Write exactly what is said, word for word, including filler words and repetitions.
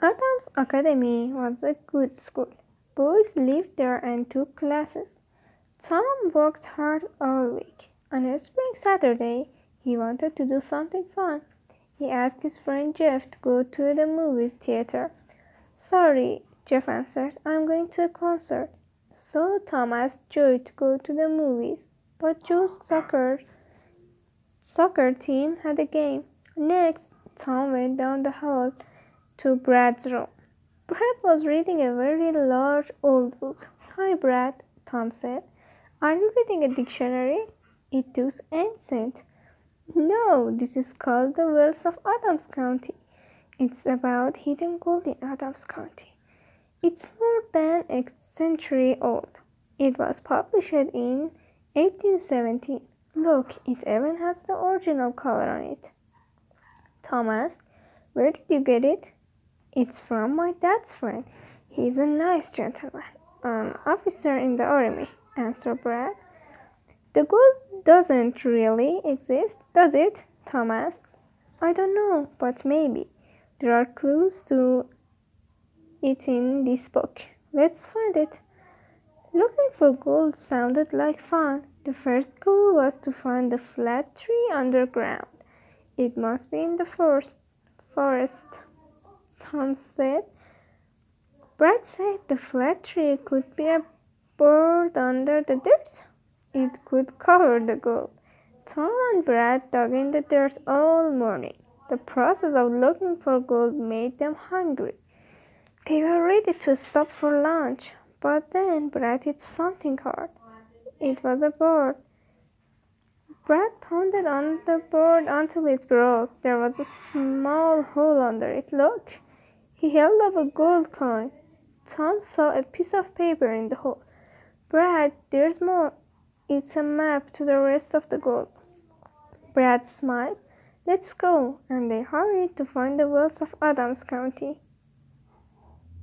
Adams Academy was a good school. Boys lived there and took classes. Tom worked hard all week. On a spring Saturday, he wanted to do something fun. He asked his friend Jeff to go to the movie theater. Sorry, Jeff answered, I'm going to a concert. So Tom asked Joey to go to the movies, but Joe's soccer soccer team had a game. Next, Tom went down the hall to Brad's room. Brad was reading a very large old book. Hi, Brad, Tom said. Are you reading a dictionary? It looks ancient. No, this is called The Wells of Adams County. It's about hidden gold in Adams County. It's more than a century old. It was published in eighteen seventeen. Look, it even has the original cover on it. Tom asked, where did you get it? It's from my dad's friend. He's a nice gentleman, an officer in the army, answered Brad. The gold doesn't really exist, does it? Tom asked. I don't know, but maybe. There are clues to it in this book. Let's find it. Looking for gold sounded like fun. The first clue was to find the flat tree underground. It must be in the forest. forest. Tom said. Brad said the flat tree could be a bird under the dirt. It could cover the gold. Tom and Brad dug in the dirt all morning. The process of looking for gold made them hungry. They were ready to stop for lunch, but then Brad hit something hard. It was a board. Brad pounded on the board until it broke. There was a small hole under it. Look! He held up a gold coin. Tom saw a piece of paper in the hole. Brad, there's more. It's a map to the rest of the gold. Brad smiled. Let's go. And they hurried to find the wells of Adams County.